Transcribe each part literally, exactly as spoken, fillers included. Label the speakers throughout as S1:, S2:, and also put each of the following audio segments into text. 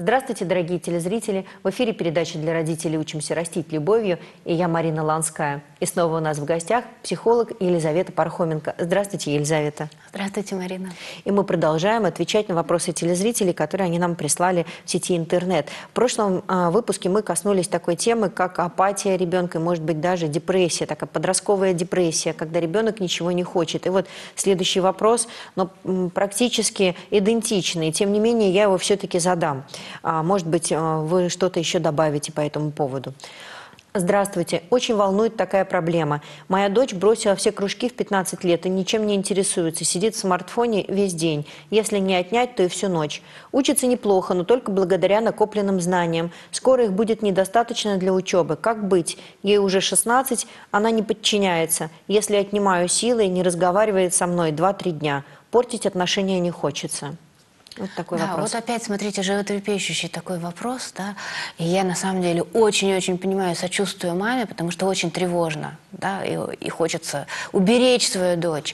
S1: Здравствуйте, дорогие телезрители! В эфире передача для родителей «Учимся растить любовью» и я, Марина Ланская. И снова у нас в гостях психолог Елизавета Пархоменко. Здравствуйте, Елизавета!
S2: Здравствуйте, Марина!
S1: И мы продолжаем отвечать на вопросы телезрителей, которые они нам прислали в сети интернет. В прошлом а, выпуске мы коснулись такой темы, как апатия ребенка, и, может быть, даже депрессия, такая подростковая депрессия, когда ребенок ничего не хочет. И вот следующий вопрос, но м, практически идентичный. Тем не менее, я его все-таки задам. А, может быть, вы что-то еще добавите по этому поводу. Здравствуйте. Очень волнует такая проблема. Моя дочь бросила все кружки в пятнадцать лет и ничем не интересуется. Сидит в смартфоне весь день. Если не отнять, то и всю ночь. Учится неплохо, но только благодаря накопленным знаниям. Скоро их будет недостаточно для учебы. Как быть? Ей уже шестнадцать, она не подчиняется. Если отнимаю силы, не разговаривает со мной два-три дня. Портить отношения не хочется. Вот такой
S2: да,
S1: вопрос.
S2: вот опять, смотрите, животрепещущий такой вопрос, да, и я на самом деле очень-очень понимаю, сочувствую маме, потому что очень тревожно, да, и, и хочется уберечь свою дочь.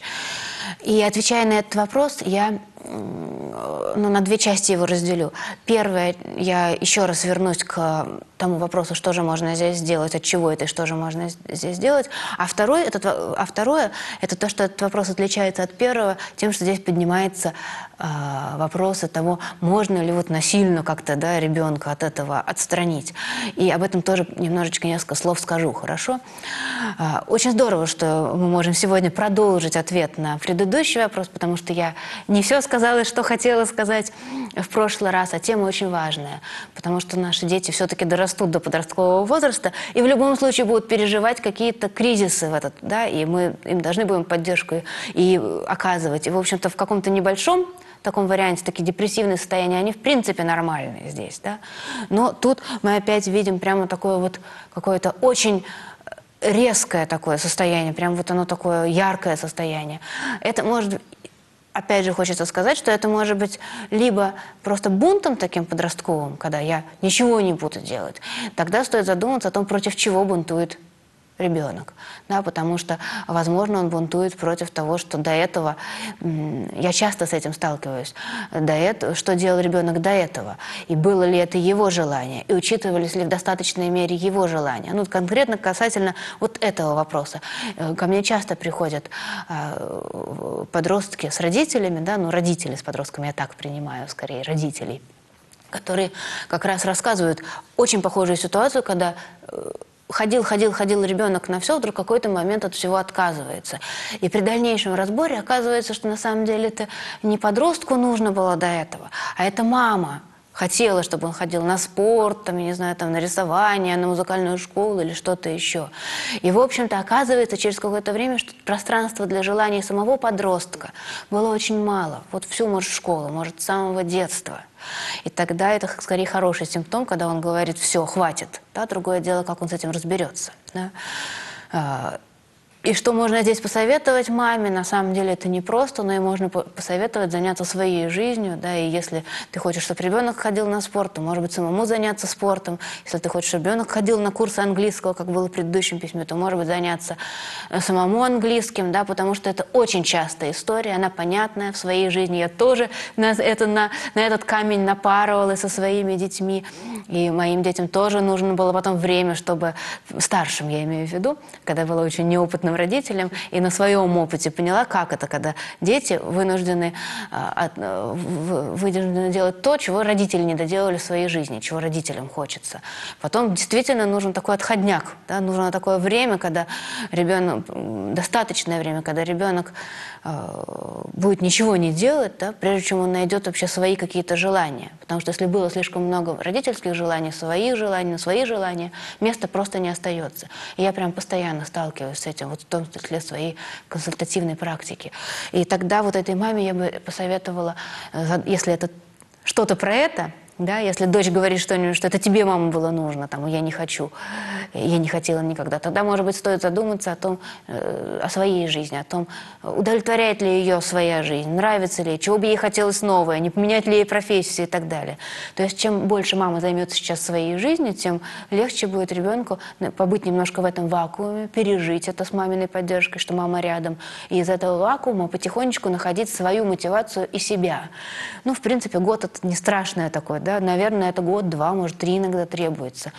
S2: И отвечая на этот вопрос, я ну, на две части его разделю. Первое, я еще раз вернусь к тому вопросу, что же можно здесь сделать, от чего это и что же можно здесь сделать. А, второй, этот, а второе, это то, что этот вопрос отличается от первого тем, что здесь поднимается э, вопрос того, можно ли вот насильно как-то, да, ребенка от этого отстранить. И об этом тоже немножечко несколько слов скажу, хорошо? Э, очень здорово, что мы можем сегодня продолжить ответ на предыдущий вопрос, потому что я не все сказала, что хотела сказать в прошлый раз, а тема очень важная, потому что наши дети все-таки дорастут до подросткового возраста и в любом случае будут переживать какие-то кризисы в этот, да, и мы им должны будем поддержку и оказывать. И, в общем-то, в каком-то небольшом таком варианте, такие депрессивные состояния, они в принципе нормальные здесь, да. Но тут мы опять видим прямо такое вот какое-то очень резкое такое состояние, прям вот оно такое яркое состояние. Это может... Опять же, хочется сказать, что это может быть либо просто бунтом таким подростковым, когда я ничего не буду делать. Тогда стоит задуматься о том, против чего бунтует ребенок. Да, потому что, возможно, он бунтует против того, что до этого, я часто с этим сталкиваюсь, до этого, что делал ребенок до этого, и было ли это его желание, и учитывались ли в достаточной мере его желания. Ну, конкретно касательно вот этого вопроса. Ко мне часто приходят э, подростки с родителями, да, ну, родители с подростками, я так принимаю, скорее, родителей, которые как раз рассказывают очень похожую ситуацию, когда... Э, Ходил, ходил, ходил ребенок на все, вдруг в какой-то момент от всего отказывается. И при дальнейшем разборе оказывается, что на самом деле это не подростку нужно было до этого, а это мама хотела, чтобы он ходил на спорт, там, я не знаю, там, на рисование, на музыкальную школу или что-то еще. И, в общем-то, оказывается через какое-то время, что пространства для желаний самого подростка было очень мало. Вот всю, может, школу, может, с самого детства. И тогда это, скорее, хороший симптом, когда он говорит: все, хватит. Да? Другое дело, как он с этим разберется. Да? И что можно здесь посоветовать маме? На самом деле это не просто, но и можно посоветовать заняться своей жизнью. Да? И если ты хочешь, чтобы ребенок ходил на спорт, то, может быть, самому заняться спортом. Если ты хочешь, чтобы ребенок ходил на курсы английского, как было в предыдущем письме, то, может быть, заняться самому английским, да? Потому что это очень частая история, она понятная в своей жизни. Я тоже на, это, на, на этот камень напарывалась со своими детьми. И моим детям тоже нужно было потом время, чтобы... Старшим, я имею в виду, когда была очень неопытным родителям, и на своем опыте поняла, как это, когда дети вынуждены, вынуждены делать то, чего родители не доделали в своей жизни, чего родителям хочется. Потом действительно нужен такой отходняк, да, нужно такое время, когда ребенок, достаточное время, когда ребенок будет ничего не делать, да, прежде чем он найдет вообще свои какие-то желания. Потому что если было слишком много родительских желаний, своих желаний, свои желания, места просто не остается. И я прям постоянно сталкиваюсь с этим, вот в том числе своей консультативной практики. И тогда вот этой маме я бы посоветовала, если это что-то про это, да, если дочь говорит что-нибудь, что это тебе, мама, было нужно, там, я не хочу, я не хотела никогда, тогда, может быть, стоит задуматься о том, э, о своей жизни, о том, удовлетворяет ли ее своя жизнь, нравится ли, чего бы ей хотелось новое, не поменять ли ей профессию и так далее. То есть, чем больше мама займется сейчас своей жизнью, тем легче будет ребенку побыть немножко в этом вакууме, пережить это с маминой поддержкой, что мама рядом, и из этого вакуума потихонечку находить свою мотивацию и себя. Ну, в принципе, год — это не страшное такое, да, да, наверное, это год-два, может, три иногда требуется.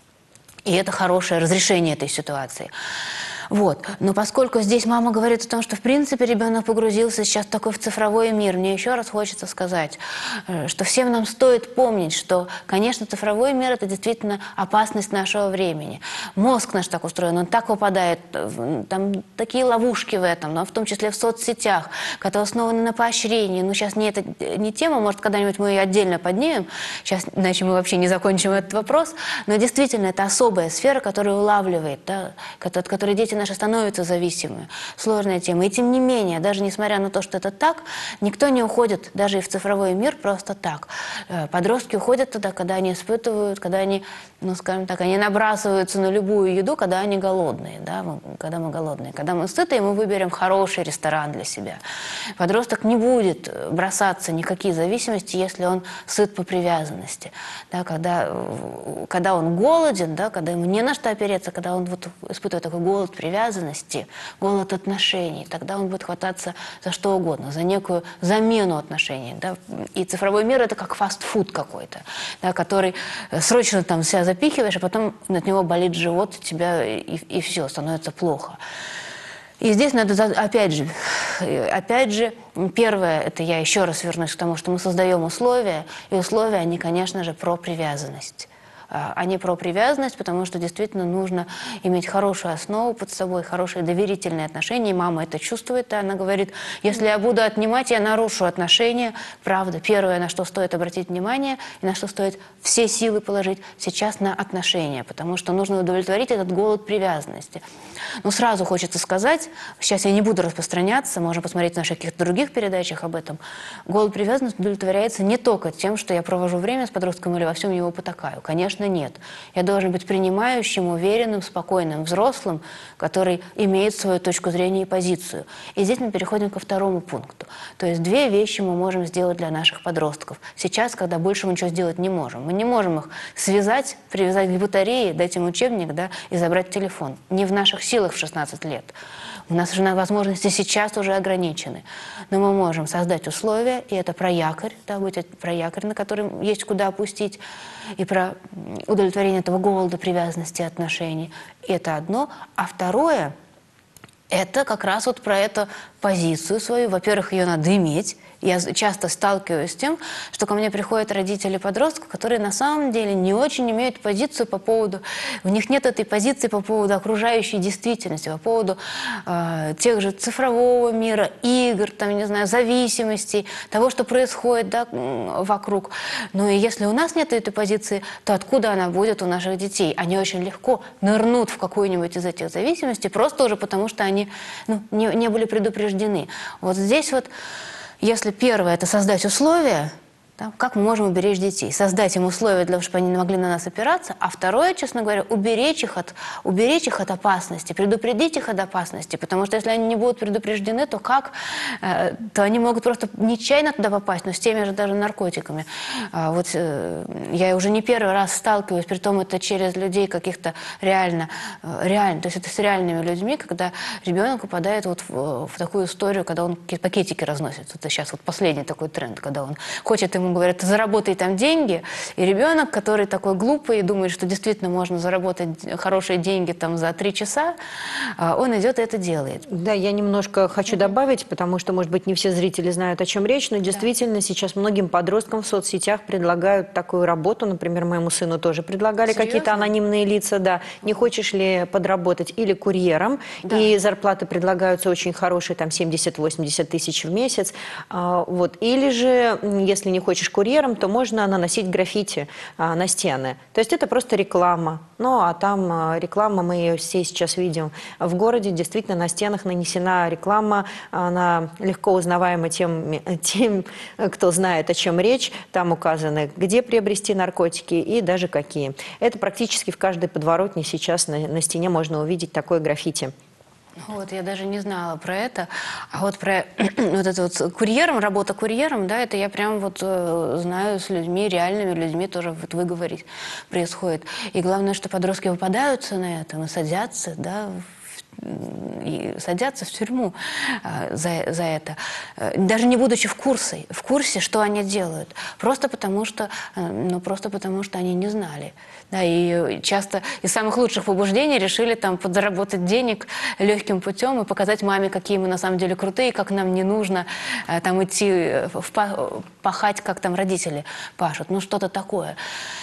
S2: И это хорошее разрешение этой ситуации. Вот. Но поскольку здесь мама говорит о том, что в принципе ребенок погрузился сейчас такой в цифровой мир, мне еще раз хочется сказать, что всем нам стоит помнить, что, конечно, цифровой мир – это действительно опасность нашего времени. Мозг наш так устроен, он так попадает, там такие ловушки в этом, но в том числе в соцсетях, которые основаны на поощрении. Ну, сейчас не, это, не тема, может, когда-нибудь мы ее отдельно поднимем, сейчас, иначе мы вообще не закончим этот вопрос, но действительно это особая сфера, которая улавливает, да, от которой дети наши становятся зависимы. Сложная тема. И тем не менее, даже несмотря на то, что это так, никто не уходит даже и в цифровой мир просто так. Подростки уходят туда, когда они испытывают, когда они, ну, скажем так, они набрасываются на любую еду, когда они голодные, да, мы, когда мы голодные. Когда мы сыты, мы выберем хороший ресторан для себя. Подросток не будет бросаться никакие зависимости, если он сыт по привязанности. Да, когда, когда он голоден, да, когда ему не на что опереться, когда он вот испытывает такой голод привязанности, голод отношений, тогда он будет хвататься за что угодно, за некую замену отношений. Да? И цифровой мир – это как фастфуд какой-то, да, который срочно там себя запихиваешь, а потом от него болит живот, у тебя и, и все, становится плохо. И здесь надо, опять же, опять же, первое, это я еще раз вернусь к тому, что мы создаем условия, и условия, они, конечно же, про привязанность. Они про привязанность, потому что действительно нужно иметь хорошую основу под собой, хорошие доверительные отношения. И мама это чувствует, и она говорит, если я буду отнимать, я нарушу отношения. Правда, первое, на что стоит обратить внимание, и на что стоит все силы положить сейчас на отношения, потому что нужно удовлетворить этот голод привязанности. Но сразу хочется сказать, сейчас я не буду распространяться, можно посмотреть в наших каких-то других передачах об этом, голод привязанности удовлетворяется не только тем, что я провожу время с подростком или во всем его потакаю. Конечно, нет. Я должен быть принимающим, уверенным, спокойным взрослым, который имеет свою точку зрения и позицию. И здесь мы переходим ко второму пункту. То есть две вещи мы можем сделать для наших подростков. Сейчас, когда больше мы ничего сделать не можем. Мы не можем их связать, привязать к батарее, дать им учебник, да, и забрать телефон. Не в наших силах в шестнадцать лет. У нас же возможности сейчас уже ограничены. Но мы можем создать условия, и это про якорь, да, быть про якорь, на котором есть куда опустить, и про удовлетворение этого голода, привязанности, отношений. И это одно. А второе, это как раз вот про эту позицию свою. Во-первых, ее надо иметь. Я часто сталкиваюсь с тем, что ко мне приходят родители подростков, которые на самом деле не очень имеют позицию по поводу... У них нет этой позиции по поводу окружающей действительности, по поводу э, тех же цифрового мира, игр, там, не знаю, зависимостей, того, что происходит, да, вокруг. Но и если у нас нет этой позиции, то откуда она будет у наших детей? Они очень легко нырнут в какую-нибудь из этих зависимостей, просто уже потому, что они, ну, не, не были предупреждены. Вот здесь вот... Если первое – это создать условия, да, как мы можем уберечь детей? Создать им условия, для того, чтобы они не могли на нас опираться. А второе, честно говоря, уберечь их от, уберечь их от опасности, предупредить их от опасности. Потому что если они не будут предупреждены, то как? Э, то они могут просто нечаянно туда попасть, но с теми же даже наркотиками. А вот э, я уже не первый раз сталкиваюсь, притом это через людей каких-то реально, э, реально, то есть это с реальными людьми, когда ребенок попадает вот в, в такую историю, когда он пакетики разносит. Это сейчас вот последний такой тренд, когда он хочет ему говорят, заработай там деньги, и ребенок, который такой глупый и думает, что действительно можно заработать хорошие деньги там за три часа, он идет и это делает.
S1: Да, я немножко хочу добавить, потому что, может быть, не все зрители знают, о чем речь, но действительно да. сейчас многим подросткам в соцсетях предлагают такую работу, например, моему сыну тоже предлагали какие-то анонимные лица, да, не хочешь ли подработать или курьером, да. и зарплаты предлагаются очень хорошие, там семьдесят-восемьдесят тысяч в месяц, вот, или же, если не хочешь курьером, то можно наносить граффити а, на стены. То есть это просто реклама. Ну, а там а, реклама, мы ее все сейчас видим в городе, действительно на стенах нанесена реклама, она легко узнаваема тем, тем, кто знает, о чем речь. Там указаны, где приобрести наркотики и даже какие. Это практически в каждой подворотне сейчас на, на стене можно увидеть такое граффити.
S2: Вот, я даже не знала про это. А вот про вот это вот курьером, работа курьером, да, это я прям вот э, знаю с людьми, реальными людьми тоже вот вы говорите, происходит. И главное, что подростки выпадаются на этом и садятся, да, и садятся в тюрьму э, за, за это, э, даже не будучи в курсе, в курсе, что они делают, просто потому что, э, ну, просто потому что они не знали. Да, и часто из самых лучших побуждений решили там подзаработать денег легким путем и показать маме, какие мы на самом деле крутые, как нам не нужно э, там идти в па- пахать, как там родители пашут, ну что-то такое.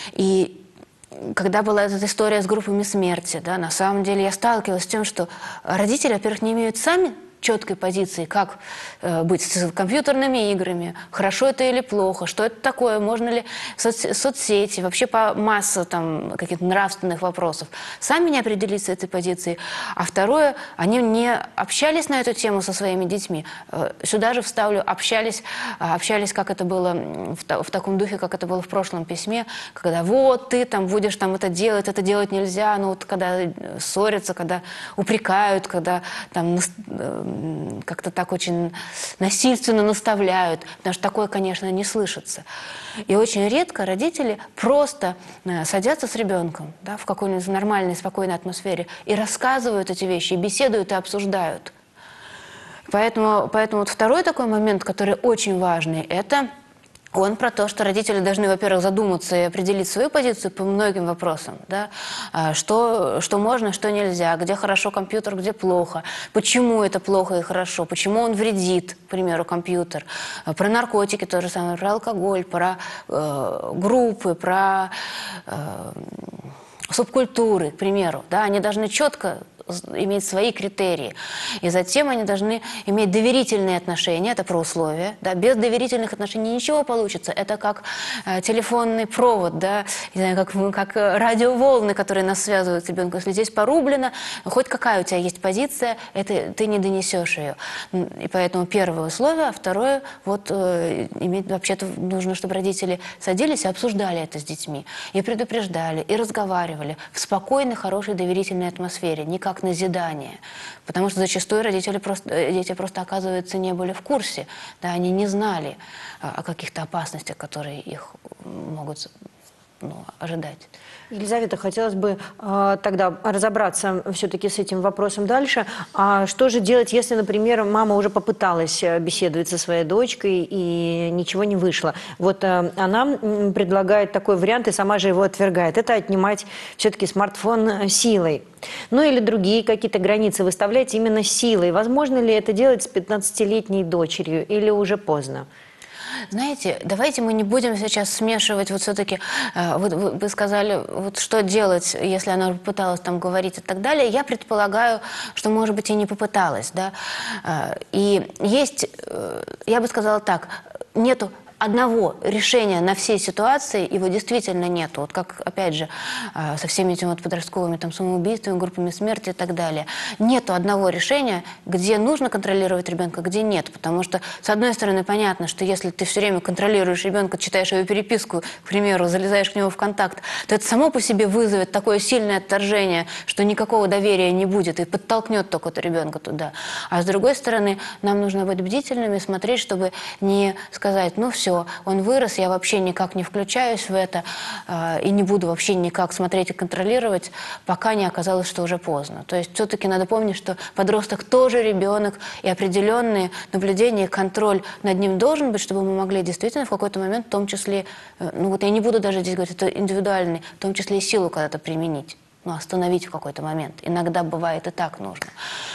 S2: И когда была эта история с группами смерти, да, на самом деле я сталкивалась с тем, что родители, во-первых, не имеют сами четкой позиции, как э, быть с компьютерными играми, хорошо это или плохо, что это такое, можно ли соц- соцсети, вообще по массе там каких-то нравственных вопросов. Сами не определиться с этой позицией. А второе, они не общались на эту тему со своими детьми. Э, сюда же вставлю, общались, общались, как это было в, та- в таком духе, как это было в прошлом письме, когда вот ты там будешь там это делать, это делать нельзя, ну вот когда ссорятся, когда упрекают, когда там как-то так очень насильственно наставляют, потому что такое, конечно, не слышится. И очень редко родители просто садятся с ребенком, да, в какой-нибудь нормальной, спокойной атмосфере и рассказывают эти вещи, и беседуют, и обсуждают. Поэтому, поэтому вот второй такой момент, который очень важный, это он про то, что родители должны, во-первых, задуматься и определить свою позицию по многим вопросам. Да? Что, что можно, что нельзя, где хорошо компьютер, где плохо, почему это плохо и хорошо, почему он вредит, к примеру, компьютер. Про наркотики то же самое, про алкоголь, про э, группы, про э, субкультуры, к примеру. Да? Они должны четко иметь свои критерии. И затем они должны иметь доверительные отношения, это про условия. Да? Без доверительных отношений ничего получится. Это как э, телефонный провод, да? Не знаю, как, как радиоволны, которые нас связывают с ребенком. Если здесь порублено, хоть какая у тебя есть позиция, это, ты не донесешь ее. И поэтому первое условие, а второе, вот, э, иметь, вообще-то нужно, чтобы родители садились и обсуждали это с детьми. И предупреждали, и разговаривали в спокойной, хорошей, доверительной атмосфере. Не как назидание. Потому что зачастую родители просто, дети просто, оказывается, не были в курсе. Да, они не знали о, о каких-то опасностях, которые их могут, ну, ожидать.
S1: Елизавета, хотелось бы э, тогда разобраться все-таки с этим вопросом дальше. А что же делать, если, например, мама уже попыталась беседовать со своей дочкой и ничего не вышло? Вот э, она предлагает такой вариант и сама же его отвергает. Это отнимать все-таки смартфон силой. Ну или другие какие-то границы выставлять именно силой. Возможно ли это делать с пятнадцатилетней дочерью или уже поздно?
S2: Знаете, давайте мы не будем сейчас смешивать, вот все-таки, э, вы, вы, вы сказали, вот что делать, если она попыталась там говорить и так далее. Я предполагаю, что, может быть, и не попыталась, да. Э, и есть, э, я бы сказала так, нету одного решения на все ситуации, его действительно нету. Вот как, опять же, со всеми этими вот подростковыми там, самоубийствами, группами смерти и так далее. Нету одного решения, где нужно контролировать ребенка, где нет. Потому что, с одной стороны, понятно, что если ты все время контролируешь ребенка, читаешь его переписку, к примеру, залезаешь к нему в контакт, то это само по себе вызовет такое сильное отторжение, что никакого доверия не будет и подтолкнет только ребенка туда. А с другой стороны, нам нужно быть бдительными, смотреть, чтобы не сказать, ну все, он вырос, я вообще никак не включаюсь в это э, и не буду вообще никак смотреть и контролировать, пока не оказалось, что уже поздно. То есть все-таки надо помнить, что подросток тоже ребенок, и определенные наблюдения и контроль над ним должен быть, чтобы мы могли действительно в какой-то момент, в том числе, э, ну вот я не буду даже здесь говорить, это индивидуальный, в том числе и силу когда-то применить, ну остановить в какой-то момент. Иногда бывает и так нужно.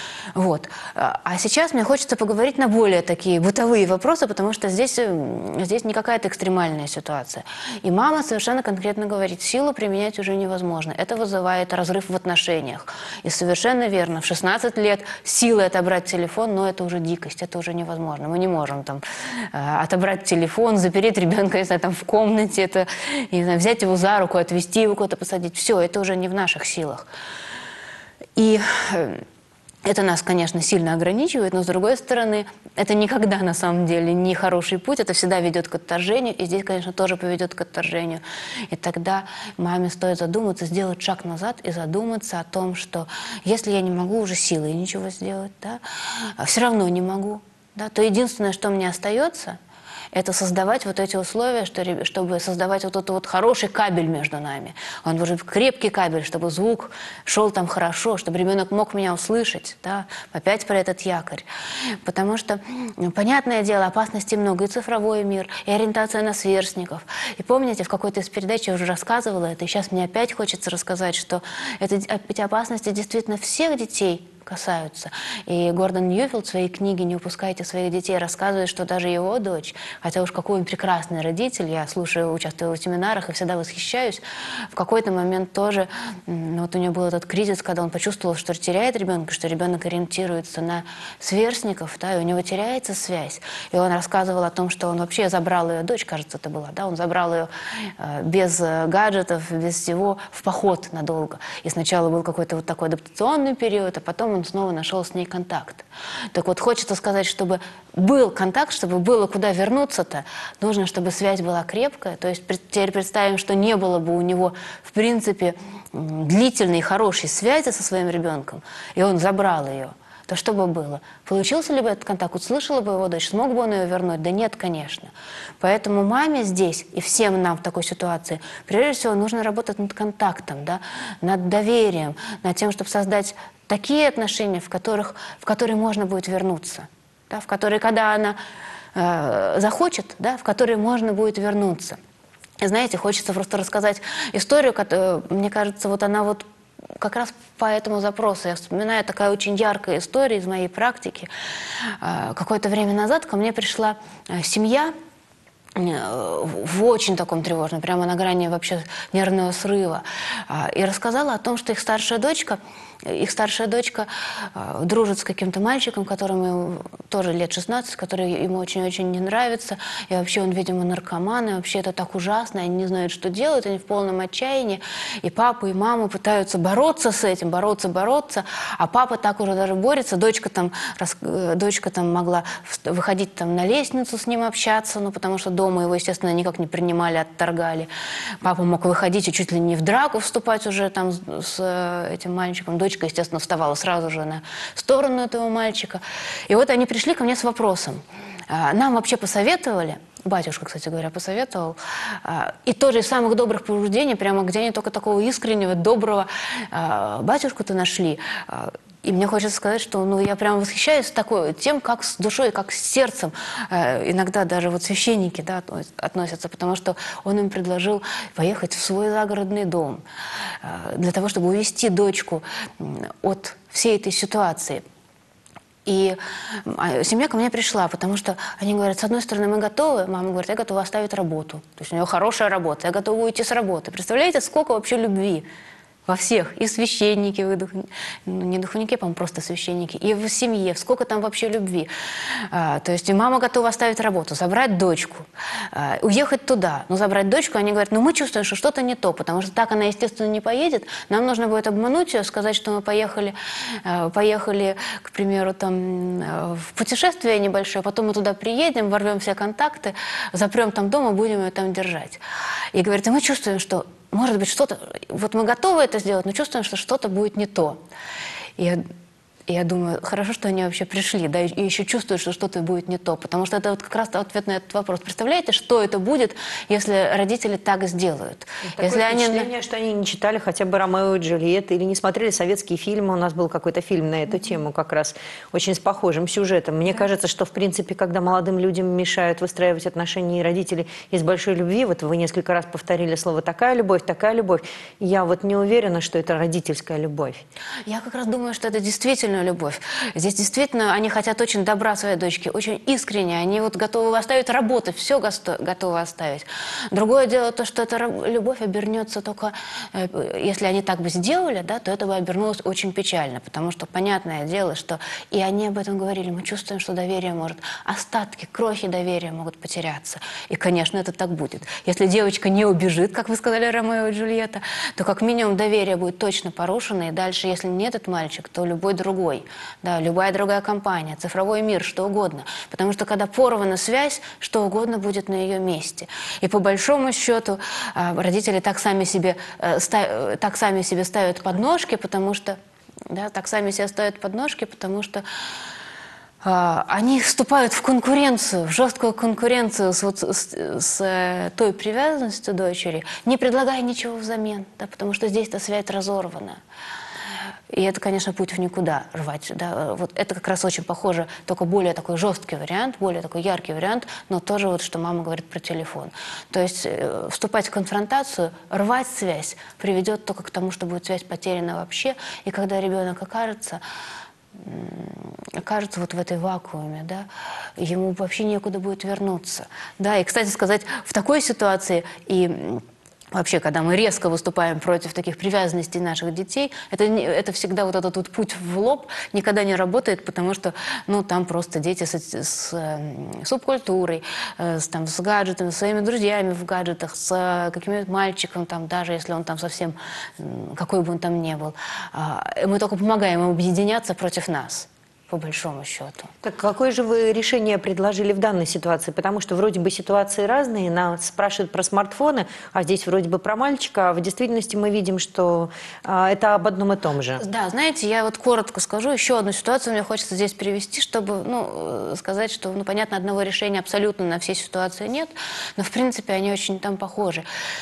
S2: Вот. А сейчас мне хочется поговорить на более такие бытовые вопросы, потому что здесь, здесь не какая-то экстремальная ситуация. И мама совершенно конкретно говорит, силу применять уже невозможно. Это вызывает разрыв в отношениях. И совершенно верно, в шестнадцать лет силой отобрать телефон, но это уже дикость, это уже невозможно. Мы не можем там отобрать телефон, запереть ребенка, не знаю, там в комнате, это, не знаю, взять его за руку, отвезти его куда-то, посадить. Все, это уже не в наших силах. И это нас, конечно, сильно ограничивает, но, с другой стороны, это никогда, на самом деле, не хороший путь, это всегда ведет к отторжению, и здесь, конечно, тоже поведет к отторжению. И тогда маме стоит задуматься, сделать шаг назад и задуматься о том, что если я не могу уже силой ничего сделать, да, все равно не могу, да, то единственное, что мне остается, это создавать вот эти условия, что, реб- чтобы создавать вот этот вот хороший кабель между нами. Он должен быть крепкий кабель, чтобы звук шел там хорошо, чтобы ребенок мог меня услышать, да, опять про этот якорь. Потому что, ну, понятное дело, опасностей много, и цифровой мир, и ориентация на сверстников. И помните, в какой-то из передач я уже рассказывала это, и сейчас мне опять хочется рассказать, что это, эти опасности действительно всех детей касаются. И Гордон Ньюфилд в своей книге «Не упускайте своих детей» рассказывает, что даже его дочь, хотя уж какой он прекрасный родитель, я слушаю, участвую в семинарах и всегда восхищаюсь, в какой-то момент тоже, ну, вот у него был этот кризис, когда он почувствовал, что теряет ребенка, что ребенок ориентируется на сверстников, да, и у него теряется связь. И он рассказывал о том, что он вообще забрал ее, дочь, кажется, это была, да, он забрал ее э, без гаджетов, без всего, в поход надолго. И сначала был какой-то вот такой адаптационный период, а потом он снова нашел с ней контакт. Так вот, хочется сказать, чтобы был контакт, чтобы было куда вернуться-то, нужно, чтобы связь была крепкая. То есть теперь представим, что не было бы у него, в принципе, длительной, хорошей связи со своим ребенком, и он забрал ее. То что бы было? Получился ли бы этот контакт? Услышала бы его дочь? Смог бы он ее вернуть? Да нет, конечно. Поэтому маме здесь и всем нам в такой ситуации, прежде всего, нужно работать над контактом, да, над доверием, над тем, чтобы создать такие отношения, в, которых, в которые можно будет вернуться, да, в которые, когда она э, захочет, да, в которые можно будет вернуться. И знаете, хочется просто рассказать историю, которая, мне кажется, вот она вот как раз по этому запросу. Я вспоминаю такая очень яркая история из моей практики. Э, какое-то время назад ко мне пришла э, семья, в очень таком тревожном, прямо на грани вообще нервного срыва. И рассказала о том, что их старшая дочка, их старшая дочка дружит с каким-то мальчиком, которому тоже лет шестнадцать, который ему очень-очень не нравится. И вообще он, видимо, наркоман, и вообще это так ужасно, они не знают, что делать, они в полном отчаянии. И папа, и мама пытаются бороться с этим, бороться, бороться. А папа так уже даже борется. Дочка там, дочка там могла выходить там на лестницу с ним общаться, ну, потому что дома его, естественно, никак не принимали, отторгали. Папа мог выходить и чуть ли не в драку вступать уже там с, с этим мальчиком. Дочка, естественно, вставала сразу же на сторону этого мальчика. И вот они пришли ко мне с вопросом. Нам вообще посоветовали, батюшка, кстати говоря, посоветовал, и тоже из самых добрых побуждений, прямо где они только такого искреннего, доброго батюшку-то нашли. И мне хочется сказать, что, ну, я прямо восхищаюсь такой, тем, как с душой, как с сердцем э, иногда даже вот священники, да, относятся, потому что он им предложил поехать в свой загородный дом э, для того, чтобы увести дочку от всей этой ситуации. И семья ко мне пришла, потому что они говорят, с одной стороны, мы готовы, мама говорит, я готова оставить работу, то есть у нее хорошая работа, я готова уйти с работы. Представляете, сколько вообще любви во всех, и священники, и дух... ну, не духовники, по-моему, просто священники, и в семье, сколько там вообще любви. А, то есть и мама готова оставить работу, забрать дочку, а, уехать туда, но забрать дочку, они говорят, ну мы чувствуем, что что-то не то, потому что так она, естественно, не поедет, нам нужно будет обмануть ее, сказать, что мы поехали, а, поехали, к примеру, там, в путешествие небольшое, потом мы туда приедем, ворвем все контакты, запрем там дома, будем ее там держать. И говорят, и мы чувствуем, что может быть, что-то... Вот мы готовы это сделать, но чувствуем, что что-то будет не то. И я, и я думаю, хорошо, что они вообще пришли, да, и еще чувствуют, что что-то будет не то. Потому что это вот как раз ответ на этот вопрос. Представляете, что это будет, если родители так сделают?
S1: Такое
S2: если
S1: впечатление,
S2: они...
S1: что они не читали хотя бы «Ромео и Джульетта» или не смотрели советские фильмы. У нас был какой-то фильм на эту тему как раз, очень с похожим сюжетом. Мне да. кажется, что, в принципе, когда молодым людям мешают выстраивать отношения и родители из большой любви, вот вы несколько раз повторили слово «такая любовь», «такая любовь», я вот не уверена, что это родительская любовь.
S2: Я как раз думаю, что это действительно любовь. Здесь действительно они хотят очень добра своей дочке, очень искренне. Они вот готовы оставить работать, все готовы оставить. Другое дело то, что эта любовь обернется только, если они так бы сделали, да, то это бы обернулось очень печально. Потому что понятное дело, что и они об этом говорили, мы чувствуем, что доверие может, остатки, крохи доверия могут потеряться. И, конечно, это так будет. Если девочка не убежит, как вы сказали, Ромео и Джульетта, то как минимум доверие будет точно порушено. И дальше, если не этот мальчик, то любой другой, да, любая другая компания, цифровой мир, что угодно. Потому что когда порвана связь, что угодно будет на ее месте. И по большому счету родители так сами себе, так сами себе ставят подножки, потому что, да, так сами себе ставят подножки, потому что они вступают в конкуренцию, в жесткую конкуренцию с, вот, с, с э, той привязанностью дочери, не предлагая ничего взамен, да, потому что здесь эта связь разорвана. И это, конечно, путь в никуда рвать. Да. Вот это как раз очень похоже, только более такой жесткий вариант, более такой яркий вариант, но тоже вот, что мама говорит про телефон. То есть э, вступать в конфронтацию, рвать связь приведет только к тому, что будет связь потеряна вообще. И когда ребенок окажется, окажется вот в этой вакууме, да, ему вообще некуда будет вернуться. Да, и, кстати сказать, в такой ситуации и вообще, когда мы резко выступаем против таких привязанностей наших детей, это, это всегда вот этот вот путь в лоб никогда не работает, потому что, ну, там просто дети с, с э, субкультурой, э, с, там, с гаджетами, с своими друзьями в гаджетах, с э, каким-нибудь мальчиком, там, даже если он там совсем, э, какой бы он там ни был, э, мы только помогаем им объединяться против нас. По большому счету.
S1: Так какое же вы решение предложили в данной ситуации? Потому что вроде бы ситуации разные, нас спрашивают про смартфоны, а здесь вроде бы про мальчика, а в действительности мы видим, что а, это об одном и том же.
S2: Да, знаете, я вот коротко скажу, еще одну ситуацию мне хочется здесь привести, чтобы, ну, сказать, что, ну, понятно, одного решения абсолютно на все ситуации нет, но, в принципе, они очень там похожи.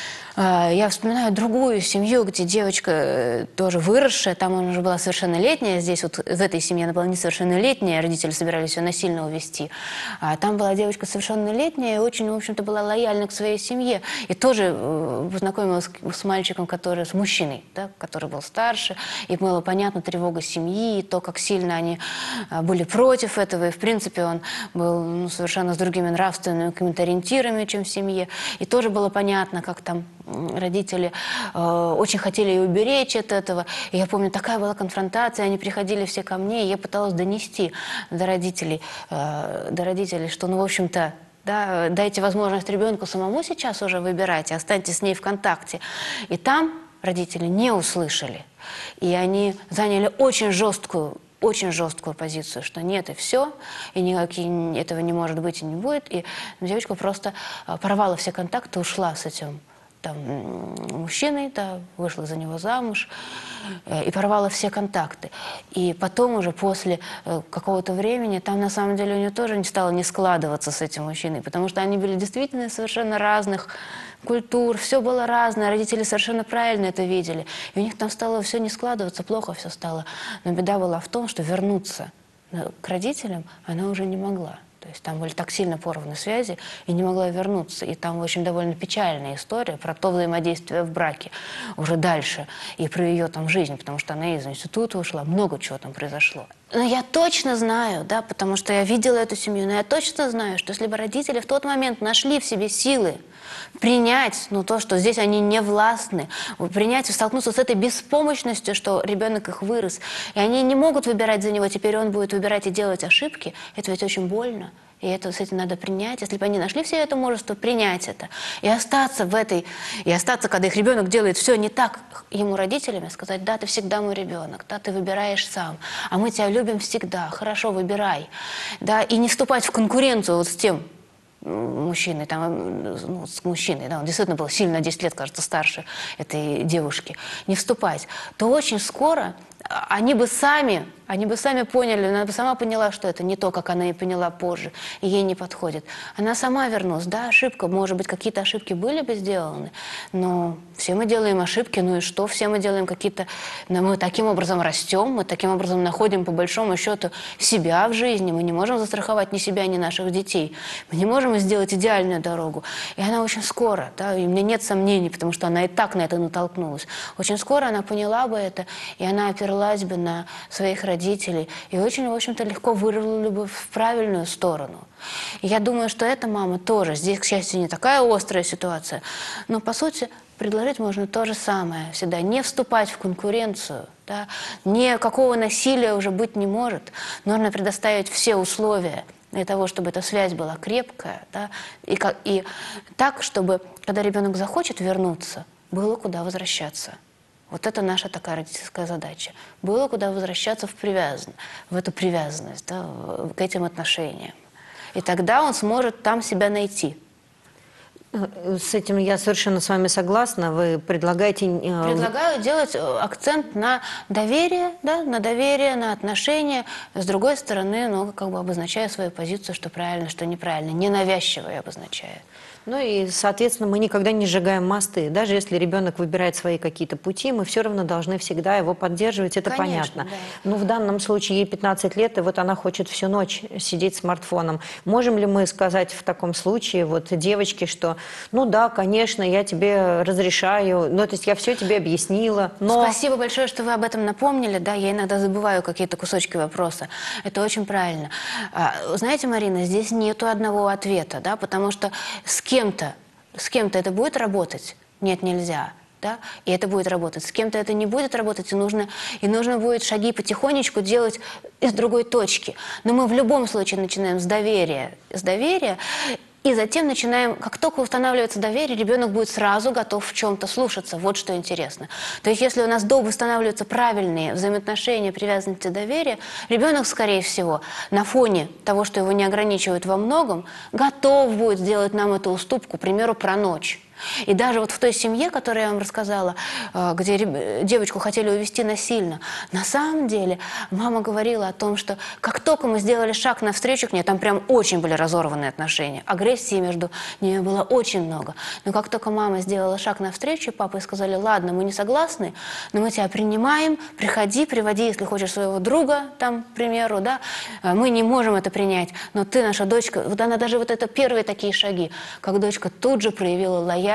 S2: Я вспоминаю другую семью, где девочка тоже выросшая, там она уже была совершеннолетняя, здесь вот в этой семье она была несовершеннолетняя, родители собирались ее насильно увезти. А там была девочка совершеннолетняя и очень, в общем-то, была лояльна к своей семье. И тоже познакомилась с мальчиком, который, с мужчиной, да, который был старше, и было понятно тревога семьи, и то, как сильно они были против этого, и, в принципе, он был, ну, совершенно с другими нравственными какими-то ориентирами, чем в семье. И тоже было понятно, как там родители э, очень хотели ее уберечь от этого. И я помню, такая была конфронтация, они приходили все ко мне, и я пыталась донести до родителей, э, до родителей, что, ну, в общем-то, да, дайте возможность ребенку самому сейчас уже выбирать, и останьтесь с ней в контакте. И там родители не услышали. И они заняли очень жесткую очень жесткую позицию, что нет, и все, и никакие, этого не может быть и не будет. И девочка просто порвала все контакты, ушла с этим там, мужчиной, да, вышла за него замуж э, и порвала все контакты. И потом уже после э, какого-то времени там на самом деле у нее тоже не стало не складываться с этим мужчиной, потому что они были действительно совершенно разных культур, все было разное, родители совершенно правильно это видели. И у них там стало все не складываться, плохо все стало. Но беда была в том, что вернуться к родителям она уже не могла. То есть там были так сильно порваны связи, и не могла вернуться. И там очень довольно печальная история про то взаимодействие в браке уже дальше, и про ее там жизнь, потому что она из института ушла, много чего там произошло. Но я точно знаю, да, потому что я видела эту семью, но я точно знаю, что если бы родители в тот момент нашли в себе силы принять, ну, то, что здесь они не властны, принять и столкнуться с этой беспомощностью, что ребенок их вырос, и они не могут выбирать за него, теперь он будет выбирать и делать ошибки, это ведь очень больно. И это, с этим надо принять. Если бы они нашли все это мужество, принять это. И остаться в этой... И остаться, когда их ребенок делает все не так, ему родителями сказать: да, ты всегда мой ребенок, да, ты выбираешь сам, а мы тебя любим всегда, хорошо, выбирай. Да, и не вступать в конкуренцию вот с тем мужчиной, там, ну, с мужчиной, да, он действительно был сильно на десять лет, кажется, старше этой девушки, не вступать, то очень скоро они бы сами, они бы сами поняли, она бы сама поняла, что это не то, как она и поняла позже, и ей не подходит. Она сама вернулась. Да, ошибка, может быть, какие-то ошибки были бы сделаны, но все мы делаем ошибки, ну и что? Все мы делаем какие-то... Мы таким образом растем, мы таким образом находим, по большому счету, себя в жизни. Мы не можем застраховать ни себя, ни наших детей. Мы не можем сделать идеальную дорогу. И она очень скоро, да, и у меня нет сомнений, потому что она и так на это натолкнулась. Очень скоро она поняла бы это, и она оперлась бы на своих родителей, и очень, в общем-то, легко вырвала бы в правильную сторону. И я думаю, что эта мама тоже, здесь, к счастью, не такая острая ситуация, но, по сути, предложить можно то же самое всегда. Не вступать в конкуренцию, да, никакого насилия уже быть не может. Нужно предоставить все условия для того, чтобы эта связь была крепкая, да, и, как, и так, чтобы, когда ребенок захочет вернуться, было куда возвращаться. Вот это наша такая родительская задача. Было куда возвращаться в, привязан, в эту привязанность, да, к этим отношениям. И тогда он сможет там себя найти.
S1: С этим я совершенно с вами согласна. Вы предлагаете...
S2: Предлагаю делать акцент на доверие, да, на доверие, на отношения. С другой стороны, ну, как бы обозначая свою позицию, что правильно, что неправильно. Ненавязчиво я обозначаю.
S1: Ну и, соответственно, мы никогда не сжигаем мосты. Даже если ребенок выбирает свои какие-то пути, мы все равно должны всегда его поддерживать, это
S2: Конечно,
S1: понятно.
S2: да.
S1: Но в данном случае ей пятнадцать лет, и вот она хочет всю ночь сидеть с смартфоном. Можем ли мы сказать в таком случае вот девочке, что, ну да, конечно, я тебе разрешаю, ну то есть я все тебе объяснила, но...
S2: Спасибо большое, что вы об этом напомнили. Да, я иногда забываю какие-то кусочки вопроса. Это очень правильно. Знаете, Марина, здесь нету одного ответа, да, потому что с кем-то, с кем-то это будет работать? Нет, нельзя. Да? И это будет работать. С кем-то это не будет работать, и нужно, и нужно будет шаги потихонечку делать из другой точки. Но мы в любом случае начинаем с доверия. С доверия. И затем начинаем, как только устанавливается доверие, ребенок будет сразу готов в чем-то слушаться. Вот что интересно. То есть, если у нас дома устанавливаются правильные взаимоотношения, привязанности, доверия, ребенок, скорее всего, на фоне того, что его не ограничивают во многом, готов будет сделать нам эту уступку, к примеру, про ночь. И даже вот в той семье, которую я вам рассказала, где девочку хотели увезти насильно, на самом деле мама говорила о том, что как только мы сделали шаг навстречу к ней, там прям очень были разорванные отношения, агрессии между ними было очень много. Но как только мама сделала шаг навстречу, папа и сказали: ладно, мы не согласны, но мы тебя принимаем, приходи, приводи, если хочешь, своего друга, там, к примеру, да, мы не можем это принять, но ты наша дочка. Вот она даже вот это первые такие шаги, как дочка тут же проявила лояльность,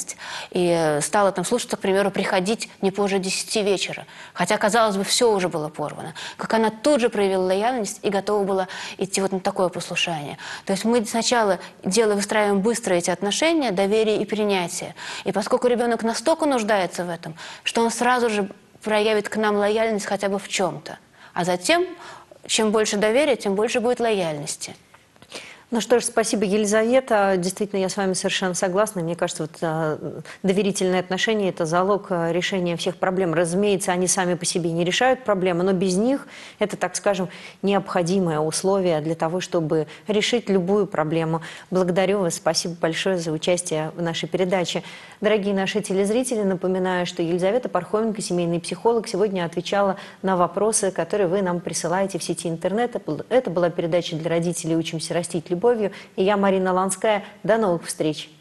S2: и стала там слушаться, к примеру, приходить не позже десяти вечера. Хотя, казалось бы, все уже было порвано. Как она тут же проявила лояльность и готова была идти вот на такое послушание. То есть мы сначала делаем, выстраиваем быстро эти отношения, доверие и принятие. И поскольку ребенок настолько нуждается в этом, что он сразу же проявит к нам лояльность хотя бы в чем-то. А затем, чем больше доверия, тем больше будет лояльности.
S1: Ну что ж, спасибо, Елизавета. Действительно, я с вами совершенно согласна. Мне кажется, вот а, доверительные отношения – это залог а, решения всех проблем. Разумеется, они сами по себе не решают проблемы, но без них это, так скажем, необходимое условие для того, чтобы решить любую проблему. Благодарю вас. Спасибо большое за участие в нашей передаче. Дорогие наши телезрители, напоминаю, что Елизавета Пархоменко, семейный психолог, сегодня отвечала на вопросы, которые вы нам присылаете в сети интернет. Это была передача для родителей «Учимся растить любовью». И я, Марина Ланская. До новых встреч!